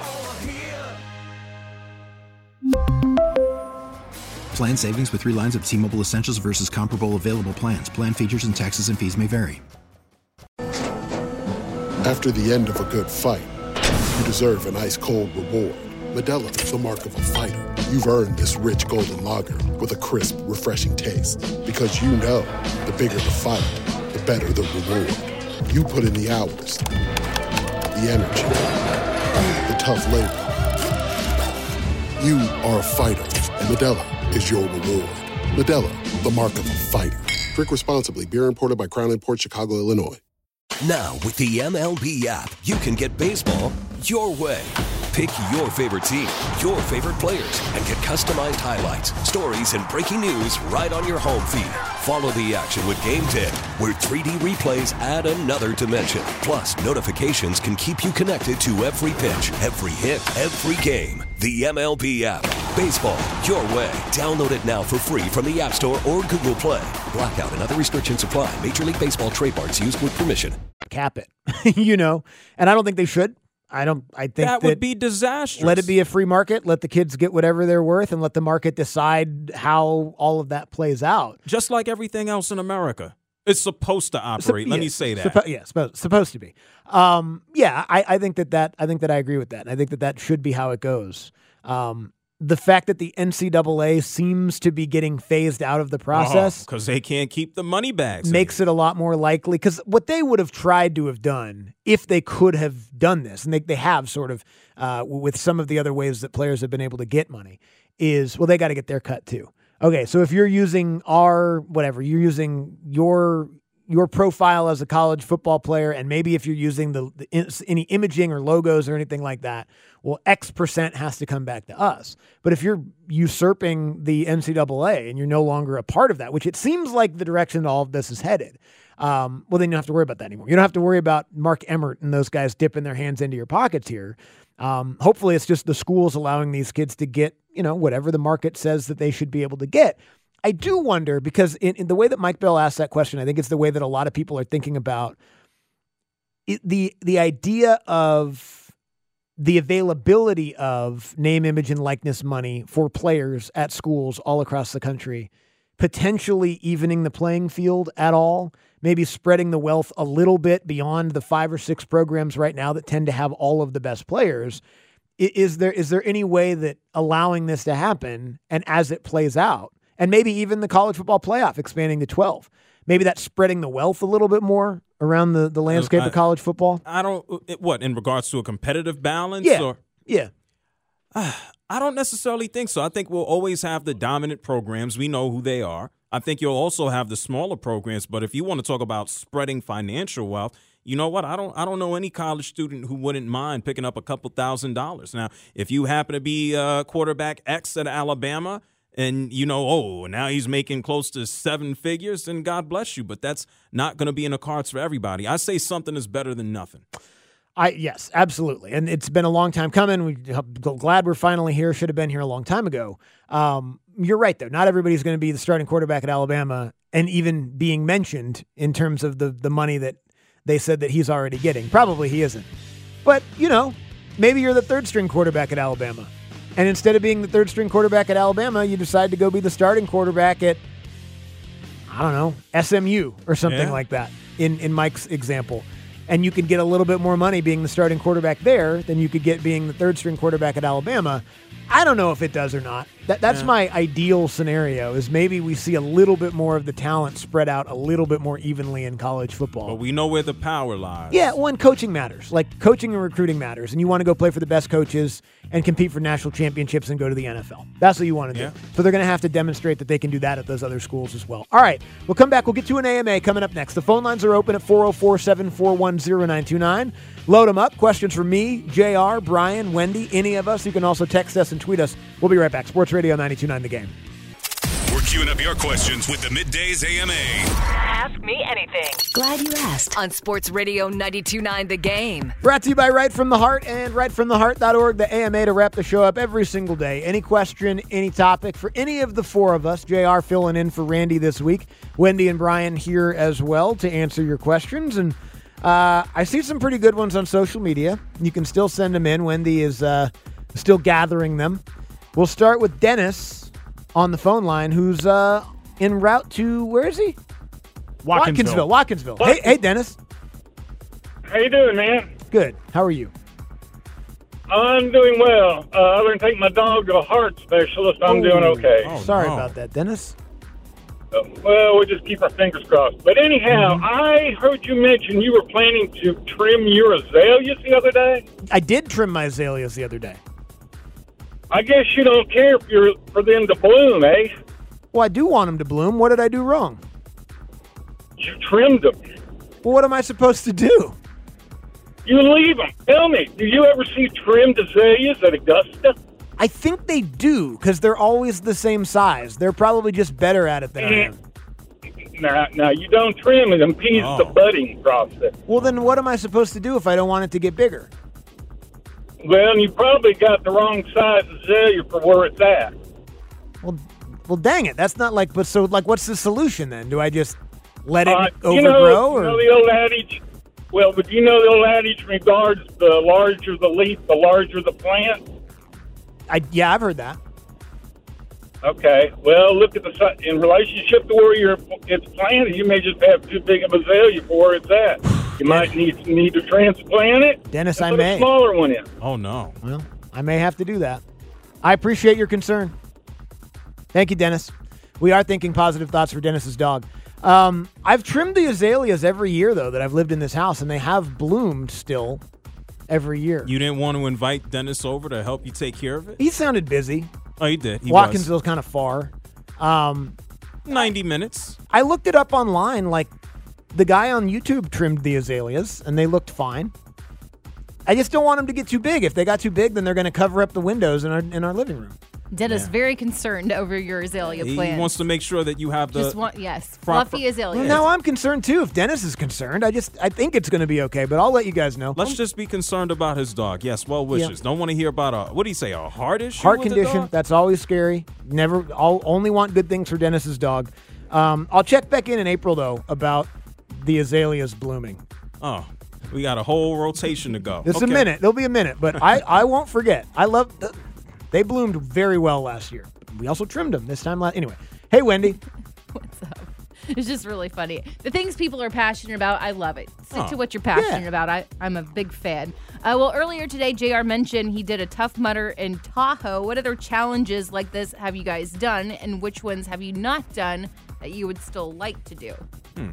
Speaker 18: Plan savings with three lines of T-Mobile Essentials versus comparable available plans. Plan features and taxes and fees may vary.
Speaker 19: After the end of a good fight, you deserve an ice-cold reward. Modelo, the mark of a fighter. You've earned this rich golden lager with a crisp, refreshing taste. Because you know, the bigger the fight, the better the reward. You put in the hours, the energy, the tough labor. You are a fighter, and Modelo is your reward. Modelo, the mark of a fighter. Drink responsibly. Beer imported by Crown Imports, Chicago, Illinois.
Speaker 20: Now, with the M L B app, you can get baseball your way. Pick your favorite team, your favorite players, and get customized highlights, stories, and breaking news right on your home feed. Follow the action with Game ten, where three D replays add another dimension. Plus, notifications can keep you connected to every pitch, every hit, every game. The M L B app. Baseball your way. Download it now for free from the App Store or Google Play. Blackout and other restrictions apply. Major League Baseball trademarks used with permission.
Speaker 3: Cap it, you know, and I don't think they should. I don't. I think
Speaker 4: that,
Speaker 3: that
Speaker 4: would be disastrous.
Speaker 3: Let it be a free market. Let the kids get whatever they're worth, and let the market decide how all of that plays out.
Speaker 4: Just like everything else in America, it's supposed to operate.
Speaker 3: So,
Speaker 4: let
Speaker 3: yeah,
Speaker 4: me say that.
Speaker 3: Suppo- yeah, supposed supposed to be. Um, yeah, I, I think that that I think that I agree with that. I think that that should be how it goes. Um, the fact that the N C double A seems to be getting phased out of the process
Speaker 4: because they can't keep the money bags
Speaker 3: makes it a lot more likely. Because what they would have tried to have done if they could have done this, and they, they have sort of uh, with some of the other ways that players have been able to get money, is, well, they got to get their cut too. Okay, so if you're using our, whatever, you're using your your profile as a college football player, and maybe if you're using the, the any imaging or logos or anything like that, well, X percent has to come back to us. But if you're usurping the N C double A and you're no longer a part of that, which it seems like the direction all of this is headed, um, well, then you don't have to worry about that anymore. You don't have to worry about Mark Emmert and those guys dipping their hands into your pockets here. Um, hopefully it's just the schools allowing these kids to get, you know, whatever the market says that they should be able to get. I do wonder, because in, in the way that Mike Bell asked that question, I think it's the way that a lot of people are thinking about it, the the idea of the availability of name, image, and likeness money for players at schools all across the country, potentially evening the playing field at all, maybe spreading the wealth a little bit beyond the five or six programs right now that tend to have all of the best players. Is there is there any way that allowing this to happen, and as it plays out, and maybe even the college football playoff expanding to twelve, maybe that's spreading the wealth a little bit more around the, the landscape
Speaker 4: I,
Speaker 3: of college football?
Speaker 4: I don't, what, in regards to a competitive balance?
Speaker 3: Yeah,
Speaker 4: or?
Speaker 3: yeah.
Speaker 4: Uh, I don't necessarily think so. I think we'll always have the dominant programs. We know who they are. I think you'll also have the smaller programs, but if you want to talk about spreading financial wealth, you know what? I don't I don't know any college student who wouldn't mind picking up a couple thousand dollars. Now, if you happen to be uh, quarterback X at Alabama, and, you know, oh, now he's making close to seven figures, then God bless you. But that's not going to be in the cards for everybody. I say something is better than nothing.
Speaker 3: I Yes, absolutely. And it's been a long time coming. We're glad we're finally here. Should have been here a long time ago. Um, you're right, though. Not everybody's going to be the starting quarterback at Alabama and even being mentioned in terms of the, the money that they said that he's already getting. Probably he isn't. But, you know, maybe you're the third string quarterback at Alabama. And instead of being the third string quarterback at Alabama, you decide to go be the starting quarterback at, I don't know, S M U or something
Speaker 4: yeah.
Speaker 3: like that, in, in Mike's example. And you could get a little bit more money being the starting quarterback there than you could get being the third string quarterback at Alabama. I don't know if it does or not. That That's yeah. my ideal scenario, is maybe we see a little bit more of the talent spread out a little bit more evenly in college football.
Speaker 4: But we know where the power lies.
Speaker 3: Yeah, well, and coaching matters. Like, coaching and recruiting matters. And you want to go play for the best coaches and compete for national championships and go to the N F L. That's what you want to
Speaker 4: yeah.
Speaker 3: do. So they're going to have to demonstrate that they can do that at those other schools as well. All right, we'll come back. We'll get to an A M A coming up next. The phone lines are open at four oh four, seven four one, oh nine two nine. Load them up. Questions for me, J R, Brian, Wendy, any of us. You can also text us and tweet us. We'll be right back. Sports Radio ninety-two point nine The Game.
Speaker 5: We're queuing up your questions with the Middays A M A.
Speaker 6: Ask me anything.
Speaker 12: Glad you asked.
Speaker 6: On Sports Radio ninety-two point nine The Game.
Speaker 3: Brought to you by Right From The Heart and right from the heart dot org, the A M A, to wrap the show up every single day. Any question, any topic for any of the four of us. J R filling in for Randy this week. Wendy and Brian here as well to answer your questions. And uh, I see some pretty good ones on social media. You can still send them in. Wendy is uh, still gathering them. We'll start with Dennis on the phone line, who's uh, en route to, where is he?
Speaker 21: Watkinsville.
Speaker 3: Watkinsville. Watkinsville. Hey, hey, Dennis.
Speaker 21: How you doing, man?
Speaker 3: Good. How are you?
Speaker 21: I'm doing well. Uh, I'm going to take my dog to a heart specialist. I'm doing okay.
Speaker 3: Oh, Sorry about that, Dennis.
Speaker 21: Uh, well, we'll just keep our fingers crossed. But anyhow,
Speaker 3: Mm-hmm.
Speaker 21: I heard you mention you were planning to trim your azaleas the other day.
Speaker 3: I did trim my azaleas the other day.
Speaker 21: I guess you don't care if you're for them to bloom, eh?
Speaker 3: Well, I do want them to bloom. What did I do wrong?
Speaker 21: You trimmed them.
Speaker 3: Well, what am I supposed to do?
Speaker 21: You leave them. Tell me, do you ever see trimmed azaleas at Augusta?
Speaker 3: I think they do, because they're always the same size. They're probably just better at it than I am.
Speaker 21: Nah, nah, you don't trim it. It impedes
Speaker 3: Oh.
Speaker 21: the budding process.
Speaker 3: Well, then what am I supposed to do if I don't want it to get bigger?
Speaker 21: Well, you probably got the wrong size azalea for where it's at.
Speaker 3: Well, well, dang it. That's not like, but so, like, what's the solution then? Do I just let it
Speaker 21: Uh,
Speaker 3: overgrow?
Speaker 21: you know,
Speaker 3: or?
Speaker 21: you know the old adage, well, but you know the old adage regards the larger the leaf, the larger the plant?
Speaker 3: I, yeah, I've heard that.
Speaker 21: Okay, well, look at the si- in relationship to where you're, it's planted, you may just have too big of a azalea for where it's at. You might need need to transplant it.
Speaker 3: Dennis,
Speaker 21: and
Speaker 3: I
Speaker 21: put
Speaker 3: may.
Speaker 21: a smaller one in.
Speaker 4: Oh, no.
Speaker 3: Well, I may have to do that. I appreciate your concern. Thank you, Dennis. We are thinking positive thoughts for Dennis's dog. Um, I've trimmed the azaleas every year, though, that I've lived in this house, and they have bloomed still every year.
Speaker 4: You didn't want to invite Dennis over to help you take care of it?
Speaker 3: He sounded busy.
Speaker 4: Oh, he did. He
Speaker 3: Watkinsville's kind of far. Um,
Speaker 4: ninety minutes.
Speaker 3: I looked it up online. Like, the guy on YouTube trimmed the azaleas, and they looked fine. I just don't want them to get too big. If they got too big, then they're going to cover up the windows in our in our living room.
Speaker 22: Dennis very concerned over your azalea
Speaker 4: He
Speaker 22: plants.
Speaker 4: wants to make sure that you have the
Speaker 22: Just want yes,
Speaker 4: proper-
Speaker 22: fluffy azaleas.
Speaker 3: Well, now I'm concerned too. If Dennis is concerned, I just I think it's going to be okay. But I'll let you guys know.
Speaker 4: Let's just be concerned about his dog. Yes, well wishes.
Speaker 3: Yeah.
Speaker 4: Don't want to hear about a, what do you say, a heart issue?
Speaker 3: Heart
Speaker 4: with the
Speaker 3: condition.
Speaker 4: dog?
Speaker 3: That's always scary. Never. I'll only want good things for Dennis's dog. Um, I'll check back in in April though about the azaleas blooming.
Speaker 4: Oh, we got a whole rotation to go.
Speaker 3: It's
Speaker 4: Okay.
Speaker 3: a minute. There'll be a minute, but I, I won't forget. I love. The, they bloomed very well last year. We also trimmed them this time last. Anyway, hey Wendy.
Speaker 22: What's up? It's just really funny. The things people are passionate about, I love it. Stick
Speaker 3: Oh,
Speaker 22: to what you're passionate about. I, I'm a big fan. Uh, well, earlier today, J R mentioned he did a Tough Mudder in Tahoe. What other challenges like this have you guys done, and which ones have you not done that you would still like to do?
Speaker 4: Hmm.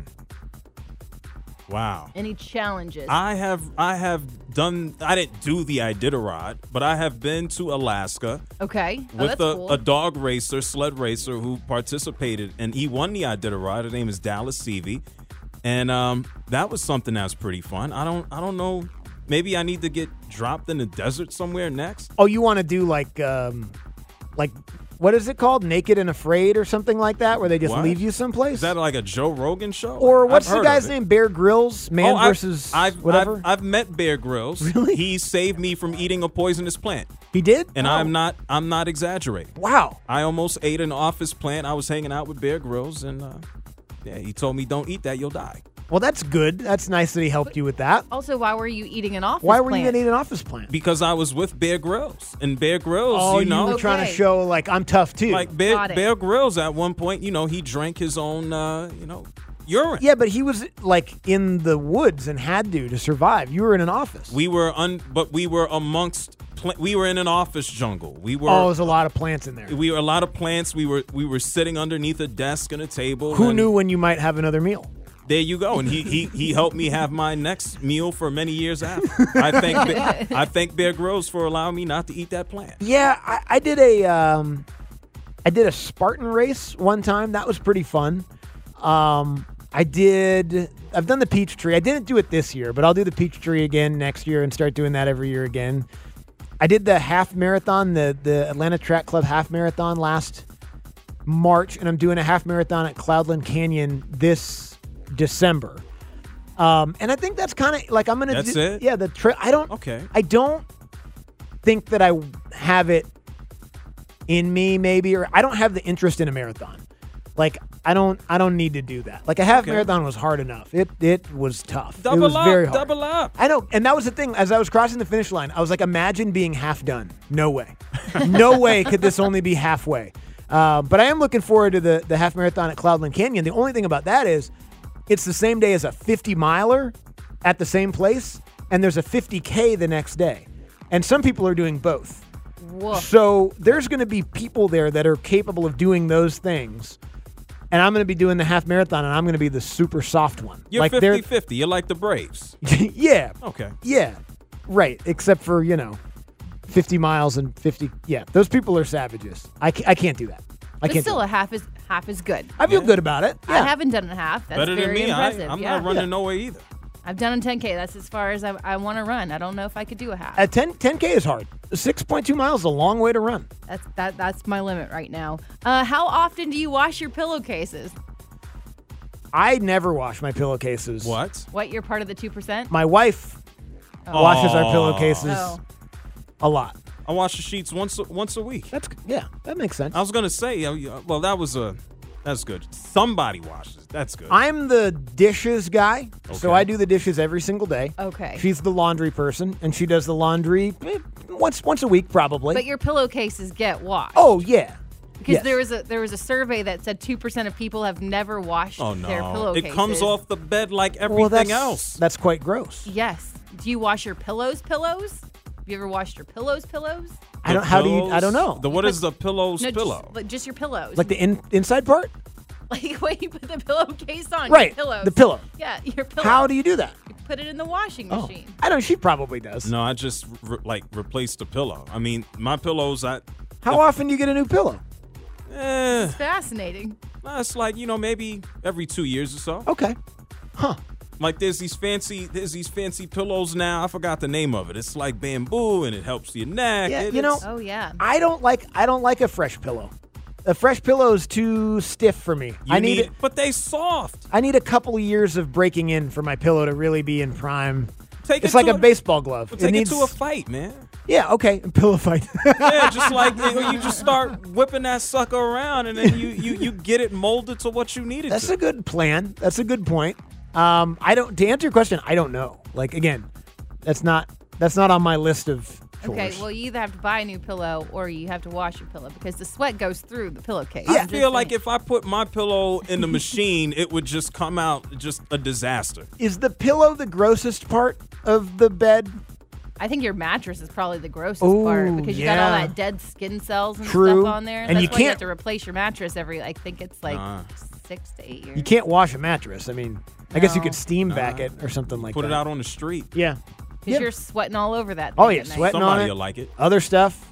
Speaker 4: Wow.
Speaker 22: Any challenges?
Speaker 4: I have I have done I didn't do the Iditarod, but I have been to Alaska
Speaker 22: Okay. Oh,
Speaker 4: with
Speaker 22: that's
Speaker 4: a,
Speaker 22: cool.
Speaker 4: a dog racer, sled racer who participated and he won the Iditarod. Her name is Dallas Seavey. And um, that was something that's pretty fun. I don't I don't know. Maybe I need to get dropped in the desert somewhere next.
Speaker 3: Oh, you want to do like um, like what is it called? Naked and Afraid or something like that, where they just
Speaker 4: What?
Speaker 3: leave you someplace?
Speaker 4: Is that like a Joe Rogan show?
Speaker 3: Or what's
Speaker 4: I've
Speaker 3: the
Speaker 4: heard
Speaker 3: guy's
Speaker 4: of it.
Speaker 3: name? Bear Grylls, Man
Speaker 4: Oh, I've-
Speaker 3: versus
Speaker 4: I've,
Speaker 3: whatever.
Speaker 4: I've, I've met Bear Grylls.
Speaker 3: Really?
Speaker 4: He saved me from eating a poisonous plant.
Speaker 3: He did?
Speaker 4: And
Speaker 3: Oh.
Speaker 4: I'm not I'm not exaggerating.
Speaker 3: Wow.
Speaker 4: I almost ate an office plant. I was hanging out with Bear Grylls and uh, yeah, he told me don't eat that, you'll die.
Speaker 3: Well, that's good. That's nice that he helped you with that.
Speaker 22: Also, why were you eating an office
Speaker 3: Why were
Speaker 22: plant?
Speaker 3: you going to eat an office plant?
Speaker 4: Because I was with Bear Grylls. And Bear Grylls,
Speaker 3: Oh,
Speaker 4: you know.
Speaker 3: were trying to show like I'm tough too.
Speaker 4: Like Bear, Bear Grylls at one point, you know, he drank his own, uh, you know, urine.
Speaker 3: Yeah, but he was like in the woods and had to to survive. You were in an office.
Speaker 4: We were, un, but we were amongst, pl- we were in an office jungle. We were.
Speaker 3: Oh, there's a lot of plants in there.
Speaker 4: We were a lot of plants. We were we were sitting underneath a desk and a table.
Speaker 3: Who
Speaker 4: and
Speaker 3: knew when you might have another meal?
Speaker 4: There you go, and he, he he helped me have my next meal for many years after. I thank Bear, I thank Bear Grylls for allowing me not to eat that plant.
Speaker 3: Yeah, I, I did a um, I did a Spartan race one time. That was pretty fun. Um, I did. I've done the Peachtree. I didn't do it this year, but I'll do the Peachtree again next year and start doing that every year again. I did the half marathon, the the Atlanta Track Club half marathon last March, and I'm doing a half marathon at Cloudland Canyon this December. Um, and I think that's kind of like I'm gonna.
Speaker 4: That's
Speaker 3: do,
Speaker 4: it?
Speaker 3: Yeah, the tra- I don't.
Speaker 4: Okay.
Speaker 3: I don't think that I have it in me, maybe, or I don't have the interest in a marathon. Like I don't. I don't need to do that. Like a half
Speaker 4: Okay.
Speaker 3: marathon was hard enough. It it was tough.
Speaker 4: Double
Speaker 3: it was
Speaker 4: up,
Speaker 3: very hard.
Speaker 4: double up.
Speaker 3: I know, and that was the thing. As I was crossing the finish line, I was like, imagine being half done. No way. No way could this only be halfway. Uh, but I am looking forward to the the half marathon at Cloudland Canyon. The only thing about that is, it's the same day as a fifty miler at the same place, and there's a fifty K the next day. And some people are doing both.
Speaker 22: Woof.
Speaker 3: So there's going to be people there that are capable of doing those things. And I'm going to be doing the half marathon, and I'm going to be the super soft one.
Speaker 4: You're
Speaker 3: like they're-
Speaker 4: fifty-fifty. You're like the Braves.
Speaker 3: yeah.
Speaker 4: Okay.
Speaker 3: Yeah. Right. Except for, you know, fifty miles and fifty. Yeah. Those people are savages. I, ca- I can't do that. I
Speaker 22: But
Speaker 3: can't
Speaker 22: still,
Speaker 3: do
Speaker 22: a half is half is good.
Speaker 3: I feel good about it.
Speaker 22: I haven't done a half. That's
Speaker 4: Better than
Speaker 22: very
Speaker 4: me. I,
Speaker 22: impressive.
Speaker 4: I'm
Speaker 22: yeah.
Speaker 4: not running no way either.
Speaker 22: I've done a ten K. That's as far as I, I want to run. I don't know if I could do a half.
Speaker 3: At ten, ten K is hard. six point two miles is a long way to run.
Speaker 22: That's that. That's my limit right now. Uh, how often do you wash your pillowcases?
Speaker 3: I never wash my pillowcases.
Speaker 4: What?
Speaker 22: What? You're part of the two percent?
Speaker 3: My wife
Speaker 22: Oh.
Speaker 3: washes our pillowcases
Speaker 22: Oh.
Speaker 3: a lot.
Speaker 4: I wash the sheets once a, once a week.
Speaker 3: That's yeah, that makes sense.
Speaker 4: I was gonna say, uh, well, that was a that's good. Somebody washes. That's good.
Speaker 3: I'm the dishes guy, so
Speaker 4: Okay.
Speaker 3: I do the dishes every single day.
Speaker 22: Okay.
Speaker 3: She's the laundry person, and she does the laundry eh, once once a week, probably.
Speaker 22: But your pillowcases get washed.
Speaker 3: Oh yeah.
Speaker 22: Because
Speaker 3: Yes.
Speaker 22: there was a there was a survey that said two percent of people have never washed
Speaker 4: Oh
Speaker 22: their
Speaker 4: no!
Speaker 22: pillowcases.
Speaker 4: It comes off the bed like everything
Speaker 3: Well, that's,
Speaker 4: else.
Speaker 3: That's quite gross.
Speaker 22: Yes. Do you wash your pillows? Pillows? Have you ever washed your pillows? Pillows?
Speaker 3: I don't. How do you? I don't know.
Speaker 4: The what is the pillows
Speaker 22: No,
Speaker 4: pillow?
Speaker 22: Just, like, just your pillows.
Speaker 3: Like the in, inside part?
Speaker 22: like when you put the pillowcase on.
Speaker 3: Right,
Speaker 22: Your pillows.
Speaker 3: the pillow.
Speaker 22: Yeah, your pillow.
Speaker 3: How do you do that?
Speaker 22: You put it in the washing
Speaker 3: Oh,
Speaker 22: machine.
Speaker 3: I know she probably does.
Speaker 4: No, I just re- like replaced the pillow. I mean, my pillows. I
Speaker 3: How often do you get a new pillow?
Speaker 4: eh,
Speaker 22: It's fascinating.
Speaker 4: that's like you know maybe every two years or so.
Speaker 3: Okay. Huh.
Speaker 4: Like there's these fancy there's these fancy pillows now. I forgot the name of it. It's like bamboo and it helps your neck.
Speaker 3: Yeah,
Speaker 4: It-
Speaker 3: you know,
Speaker 4: it's-
Speaker 22: Oh yeah.
Speaker 3: I don't like. I don't like a fresh pillow. A fresh pillow is too stiff for me.
Speaker 4: you
Speaker 3: I need.
Speaker 4: need, but they soft.
Speaker 3: I need a couple of years of breaking in for my pillow to really be in prime.
Speaker 4: Take
Speaker 3: it's
Speaker 4: it
Speaker 3: like
Speaker 4: to
Speaker 3: a
Speaker 4: a-
Speaker 3: baseball glove.
Speaker 4: Well, take it,
Speaker 3: needs,
Speaker 4: to a fight, man.
Speaker 3: Yeah. Okay. A pillow fight.
Speaker 4: Yeah, just like you you just start whipping that sucker around, and then you you you get it molded to what you need it
Speaker 3: That's
Speaker 4: to.
Speaker 3: a good plan. That's a good point. Um, I don't. To answer your question, I don't know. Like again, that's not that's not on my list of chores.
Speaker 22: Okay, well, you either have to buy a new pillow or you have to wash your pillow because the sweat goes through the pillowcase.
Speaker 4: I feel like if I put my pillow in the machine, it would just come out just a disaster.
Speaker 3: Is the pillow the grossest part of the bed?
Speaker 22: I think your mattress is probably the grossest
Speaker 3: Ooh,
Speaker 22: part because you got all
Speaker 3: yeah.
Speaker 22: that dead skin cells and
Speaker 3: True.
Speaker 22: stuff on there.
Speaker 3: And
Speaker 22: That's
Speaker 3: you
Speaker 22: why you have
Speaker 3: can't-
Speaker 22: to replace your mattress every, I think it's like
Speaker 4: Nah.
Speaker 22: six to eight years.
Speaker 3: You can't wash a mattress. I mean, I guess you
Speaker 22: No.
Speaker 3: could steam
Speaker 4: Nah.
Speaker 3: back it or something like
Speaker 4: Put
Speaker 3: that.
Speaker 4: it out on the street.
Speaker 3: Yeah.
Speaker 22: Because you're sweating all over that.
Speaker 3: Oh
Speaker 22: thing
Speaker 3: yeah,
Speaker 22: at night.
Speaker 3: sweating
Speaker 4: Somebody
Speaker 3: on it.
Speaker 4: will like it.
Speaker 3: Other stuff.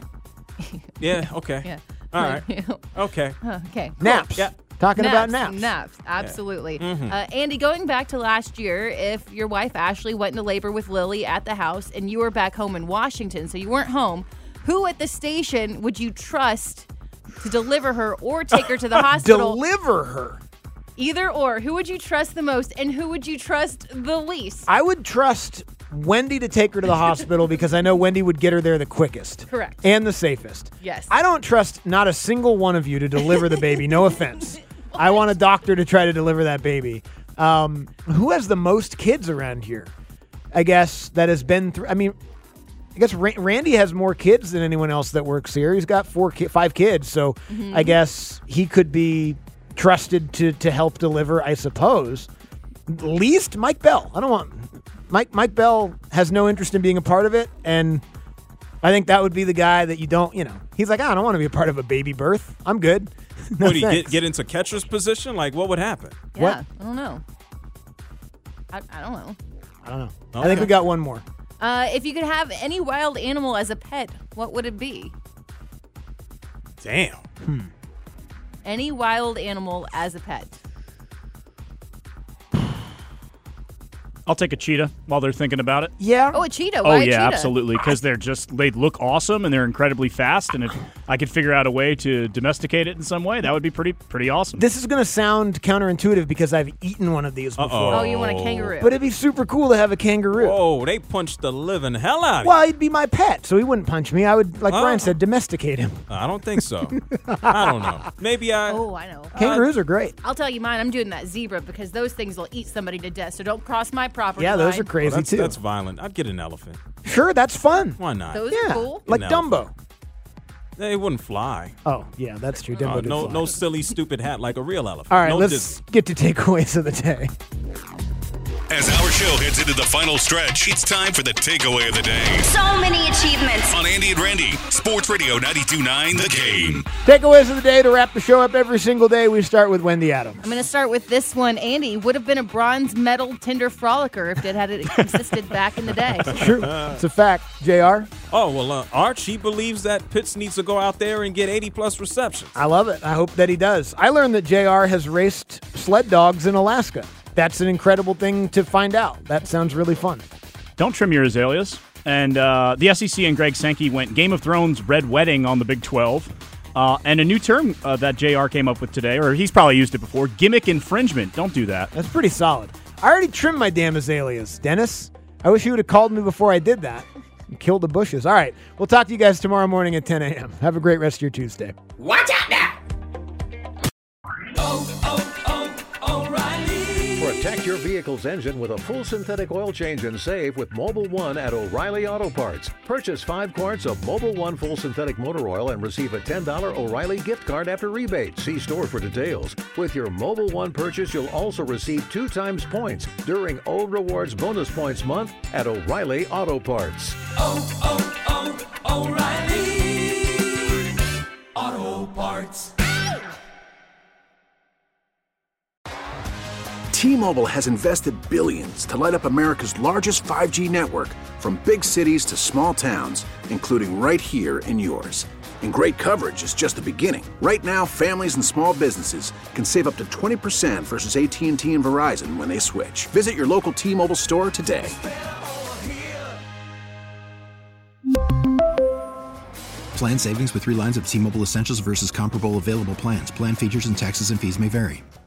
Speaker 4: Yeah. Okay.
Speaker 22: Yeah.
Speaker 4: All right. Okay.
Speaker 22: Huh, okay. cool.
Speaker 3: Naps.
Speaker 4: Yeah.
Speaker 3: Talking about naps.
Speaker 22: Naps, absolutely.
Speaker 4: Mhm.
Speaker 22: Uh, Andy, going back to last year, if your wife Ashley went into labor with Lily at the house and you were back home in Washington, so you weren't home, who at the station would you trust to deliver her or take her to the hospital?
Speaker 3: Deliver her.
Speaker 22: Either or. Who would you trust the most and who would you trust the least?
Speaker 3: I would trust Wendy to take her to the hospital because I know Wendy would get her there the quickest.
Speaker 22: Correct.
Speaker 3: And the safest.
Speaker 22: Yes.
Speaker 3: I don't trust not a single one of you to deliver the baby. No offense. I want a doctor to try to deliver that baby. Um, who has the most kids around here? I guess that has been through. I mean, I guess Ra- Randy has more kids than anyone else that works here. He's got four, ki- five kids, so
Speaker 22: Mhm.
Speaker 3: I guess he could be trusted to to help deliver. I suppose. Least Mike Bell. I don't want Mike. Mike Bell has no interest in being a part of it, and I think that would be the guy that you don't. You know, he's like, I don't want to be a part of a baby birth. I'm good. No
Speaker 4: Would he get,
Speaker 3: thanks.
Speaker 4: get into catcher's position? Like, what would happen?
Speaker 22: Yeah, I don't know. I, I don't know.
Speaker 3: I don't know. I think we
Speaker 4: Okay.
Speaker 3: got one more.
Speaker 22: Uh, if you could have any wild animal as a pet, what would it be?
Speaker 4: Damn.
Speaker 22: Any wild animal as a pet.
Speaker 1: I'll take a cheetah while they're thinking about it.
Speaker 3: Yeah.
Speaker 22: Oh, a cheetah.
Speaker 1: Oh
Speaker 22: Why a
Speaker 1: yeah,
Speaker 22: cheetah?
Speaker 1: absolutely. Because they're just they look awesome and they're incredibly fast. And if I could figure out a way to domesticate it in some way, that would be pretty pretty awesome.
Speaker 3: This is going to sound counterintuitive because I've eaten one of these before.
Speaker 22: Oh, you want a kangaroo?
Speaker 3: But it'd be super cool to have a kangaroo.
Speaker 4: Whoa, they punched the living hell out of
Speaker 3: Well, he'd be my pet, so he wouldn't punch me. I would, like
Speaker 4: Oh.
Speaker 3: Brian said, domesticate him.
Speaker 4: you. I don't think so. I don't know. Maybe I.
Speaker 22: Oh, I know.
Speaker 3: Kangaroos are great.
Speaker 22: I'll tell you mine. I'm doing that zebra because those things will eat somebody to death. So don't cross my property
Speaker 3: Yeah, those
Speaker 22: line.
Speaker 3: are crazy
Speaker 4: Well, that's,
Speaker 3: too.
Speaker 4: that's violent. I'd get an elephant.
Speaker 3: Sure, that's fun.
Speaker 4: Why not?
Speaker 22: Those
Speaker 3: Yeah,
Speaker 22: are cool.
Speaker 3: like
Speaker 4: An
Speaker 3: Dumbo.
Speaker 4: They wouldn't fly.
Speaker 3: Oh, yeah, that's true. Dumbo
Speaker 4: Uh,
Speaker 3: did
Speaker 4: no,
Speaker 3: fly.
Speaker 4: no silly, stupid hat like a real elephant.
Speaker 3: All right,
Speaker 4: no
Speaker 3: let's
Speaker 4: Disney.
Speaker 3: get to takeaways of the day.
Speaker 5: As our show heads into the final stretch, it's time for the takeaway of the day.
Speaker 7: So many achievements.
Speaker 5: On Andy and Randy, Sports Radio ninety-two point nine The Game.
Speaker 3: Takeaways of the day to wrap the show up every single day. We start with Wendy Adams.
Speaker 22: I'm going to start with this one. Andy would have been a bronze medal Tinder frolicker if it had existed back in the day.
Speaker 3: It's true. It's a fact. J R?
Speaker 4: Oh, well, uh, Arch, he believes that Pitts needs to go out there and get eighty-plus receptions.
Speaker 3: I love it. I hope that he does. I learned that J R has raced sled dogs in Alaska. That's an incredible thing to find out. That sounds really fun.
Speaker 1: Don't trim your azaleas. And uh, the S E C and Greg Sankey went Game of Thrones Red Wedding on the Big twelve. Uh, and a new term uh, that J R came up with today, or he's probably used it before, gimmick infringement. Don't do that.
Speaker 3: That's pretty solid. I already trimmed my damn azaleas. Dennis, I wish you would have called me before I did that. And killed the bushes. All right. We'll talk to you guys tomorrow morning at ten a.m. Have a great rest of your Tuesday.
Speaker 7: Watch out now.
Speaker 8: Oh, oh, oh, O'Reilly. Protect your vehicle's engine with a full synthetic oil change and save with Mobile One at O'Reilly Auto Parts. Purchase five quarts of Mobile One full synthetic motor oil and receive a ten dollars O'Reilly gift card after rebate. See store for details. With your Mobile One purchase, you'll also receive two times points during O Rewards Bonus Points Month at O'Reilly Auto Parts.
Speaker 7: Oh, oh, oh, O'Reilly Auto Parts.
Speaker 17: T-Mobile has invested billions to light up America's largest five G network, from big cities to small towns, including right here in yours. And great coverage is just the beginning. Right now, families and small businesses can save up to twenty percent versus A T and T and Verizon when they switch. Visit your local T-Mobile store today.
Speaker 18: Plan savings with three lines of T-Mobile Essentials versus comparable available plans. Plan features and taxes and fees may vary.